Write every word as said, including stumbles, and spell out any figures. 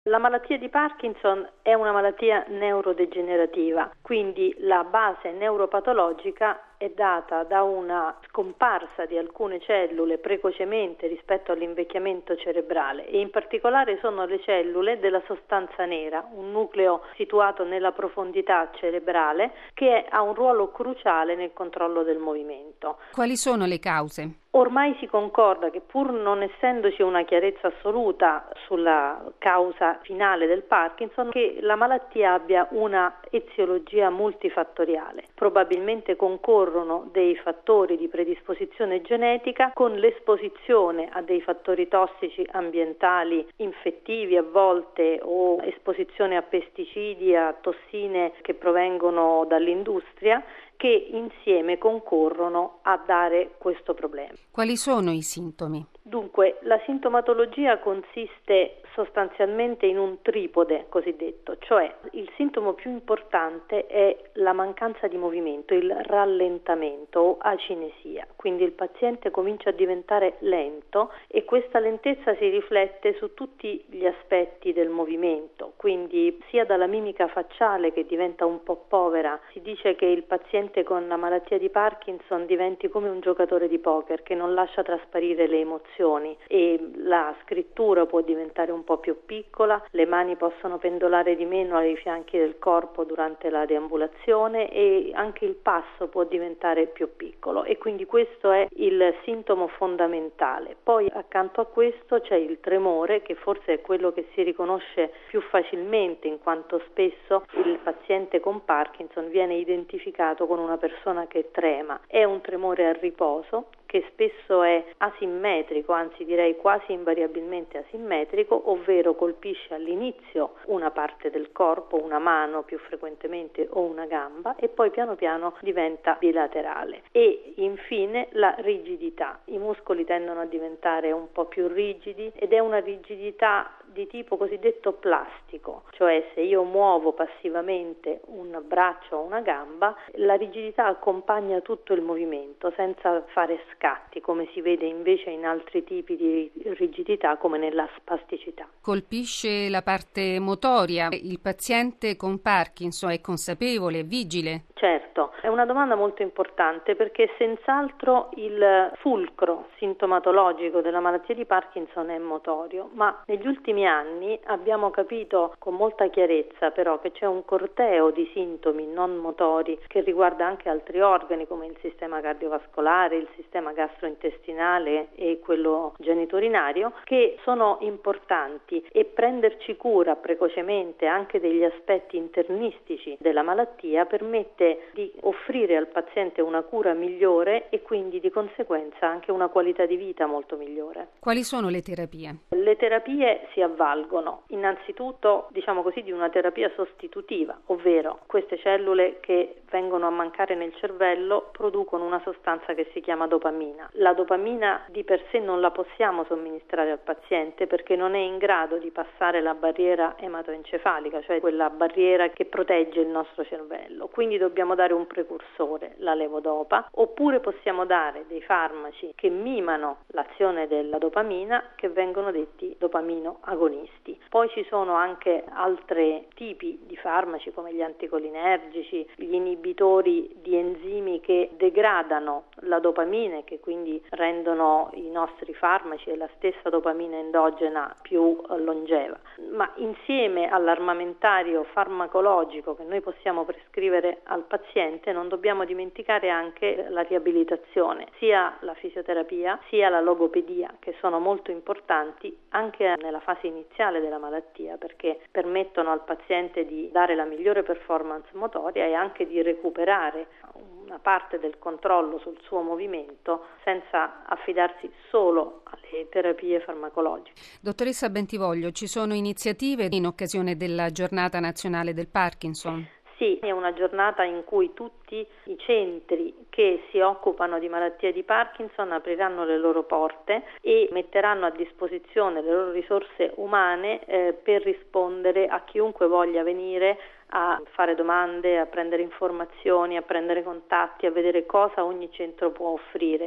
La malattia di Parkinson è una malattia neurodegenerativa, quindi la base neuropatologica è data da una scomparsa di alcune cellule precocemente rispetto all'invecchiamento cerebrale e in particolare sono le cellule della sostanza nera, un nucleo situato nella profondità cerebrale che ha un ruolo cruciale nel controllo del movimento. Quali sono le cause? Ormai si concorda che pur non essendoci una chiarezza assoluta sulla causa finale del Parkinson, che la malattia abbia una eziologia multifattoriale. Probabilmente concorrono dei fattori di predisposizione genetica con l'esposizione a dei fattori tossici ambientali, infettivi a volte, o esposizione a pesticidi, a tossine che provengono dall'industria, che insieme concorrono a dare questo problema. Quali sono i sintomi? Dunque, la sintomatologia consiste sostanzialmente in un tripode cosiddetto, cioè il sintomo più importante è la mancanza di movimento, il rallentamento o acinesia, quindi il paziente comincia a diventare lento e questa lentezza si riflette su tutti gli aspetti del movimento, quindi sia dalla mimica facciale che diventa un po' povera. Si dice che il paziente con la malattia di Parkinson diventi come un giocatore di poker che non lascia trasparire le emozioni e la scrittura può diventare un un po' più piccola, le mani possono pendolare di meno ai fianchi del corpo durante la deambulazione e anche il passo può diventare più piccolo e quindi questo è il sintomo fondamentale. Poi accanto a questo c'è il tremore, che forse è quello che si riconosce più facilmente, in quanto spesso il paziente con Parkinson viene identificato con una persona che trema. È un tremore a riposo che spesso è asimmetrico, anzi direi quasi invariabilmente asimmetrico, ovvero colpisce all'inizio una parte del corpo, una mano più frequentemente o una gamba e poi piano piano diventa bilaterale. E infine la rigidità. I muscoli tendono a diventare un po' più rigidi ed è una rigidità di tipo cosiddetto plastico, cioè se io muovo passivamente un braccio o una gamba, la rigidità accompagna tutto il movimento senza fare scatti, come si vede invece in altri tipi di rigidità come nella spasticità. Colpisce la parte motoria. Il paziente con Parkinson è consapevole, è vigile? Certo, è una domanda molto importante perché senz'altro il fulcro sintomatologico della malattia di Parkinson è motorio, ma negli ultimi anni abbiamo capito con molta chiarezza però che c'è un corteo di sintomi non motori che riguarda anche altri organi come il sistema cardiovascolare, il sistema gastrointestinale e quello geniturinario, che sono importanti e prenderci cura precocemente anche degli aspetti internistici della malattia permette di offrire al paziente una cura migliore e quindi di conseguenza anche una qualità di vita molto migliore. Quali sono le terapie? Le terapie si avvalgono innanzitutto, diciamo così, di una terapia sostitutiva, ovvero queste cellule che vengono a mancare nel cervello producono una sostanza che si chiama dopamina. La dopamina di per sé non la possiamo somministrare al paziente perché non è in grado di passare la barriera ematoencefalica, cioè quella barriera che protegge il nostro cervello. Quindi dobbiamo dare un precursore, la levodopa, oppure possiamo dare dei farmaci che mimano l'azione della dopamina che vengono detti dopamino agonisti. Poi ci sono anche altri tipi di farmaci come gli anticolinergici, gli inibitori di enzimi che degradano la dopamina e che quindi rendono i nostri farmaci e la stessa dopamina endogena più longeva. Ma insieme all'armamentario farmacologico che noi possiamo prescrivere al paziente non dobbiamo dimenticare anche la riabilitazione, sia la fisioterapia sia la logopedia, che sono molto importanti anche nella fase iniziale della malattia perché permettono al paziente di dare la migliore performance motoria e anche di recuperare una parte del controllo sul suo movimento senza affidarsi solo alle terapie farmacologiche. Dottoressa Bentivoglio, ci sono iniziative in occasione della Giornata Nazionale del Parkinson? Sì, è una giornata in cui tutti i centri che si occupano di malattia di Parkinson apriranno le loro porte e metteranno a disposizione le loro risorse umane eh, per rispondere a chiunque voglia venire a fare domande, a prendere informazioni, a prendere contatti, a vedere cosa ogni centro può offrire.